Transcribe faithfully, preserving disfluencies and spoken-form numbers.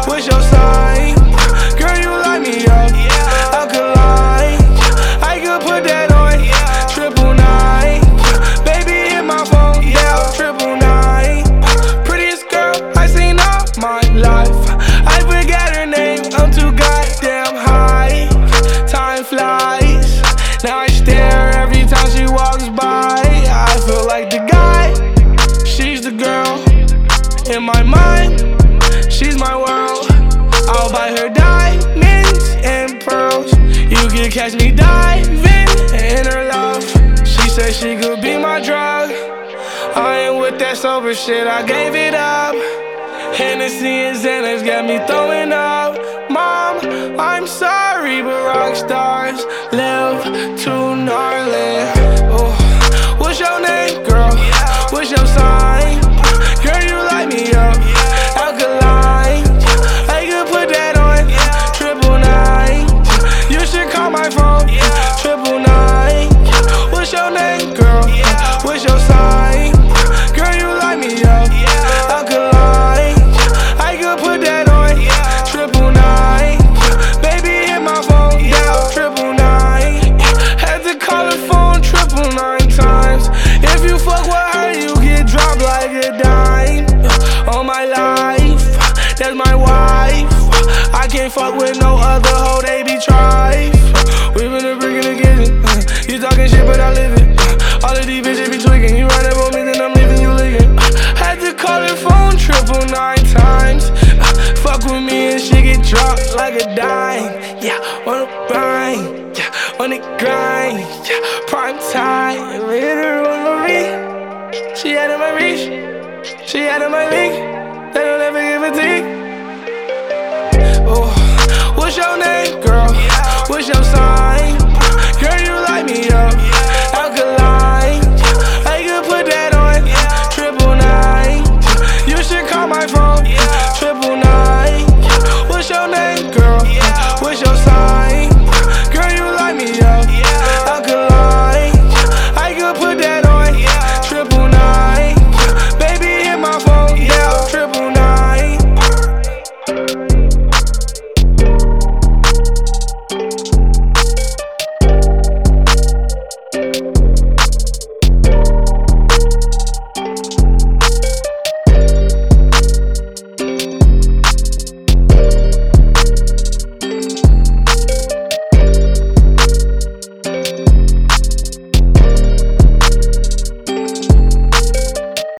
What's your sign? Girl, you light me up. I could lie, I could put that on. Triple nine, baby, hit my phone. Yeah, triple nine. Prettiest girl I seen all my life. I forgot her name, I'm too goddamn high. Time flies, now I stare every time she walks by. I feel like the guy, she's the girl. In my mind, she's my world. I'll buy her diamonds and pearls. You can catch me diving in her love. She said she could be my drug. I ain't with that sober shit, I gave it up. Hennessy and Xanax got me throwing up. Mom, I'm sorry, but rock stars live too gnarly. Oh. What's your name, girl? What's your sign? Girl, you light me up. Alkaline, I could put that on. Triple nine, you should call my phone. Triple nine. What's your name, girl? What's your sign? Girl, you light me up. Alkaline, I could put that on. Triple nine, baby, hit my phone. Yeah, triple nine. Had to call her phone triple nine times. If you fuck with her, you get dropped like a dime. On my life, that's my wife. I can't fuck with no other hoe, they be trife. We been a brick in the kitchen. You talking shit, but I live it. All of these bitches be tweaking. You run up on me, then I'm leaving you licking. Had to call her phone triple nine times. Fuck with me and she get dropped like a dime. Yeah, on the grind. Yeah, on the grind. Yeah, prime time. Hit her on me. She out of my reach. She out of my league. They don't ever give a dick. Oh, what's your name, girl? What's your sign?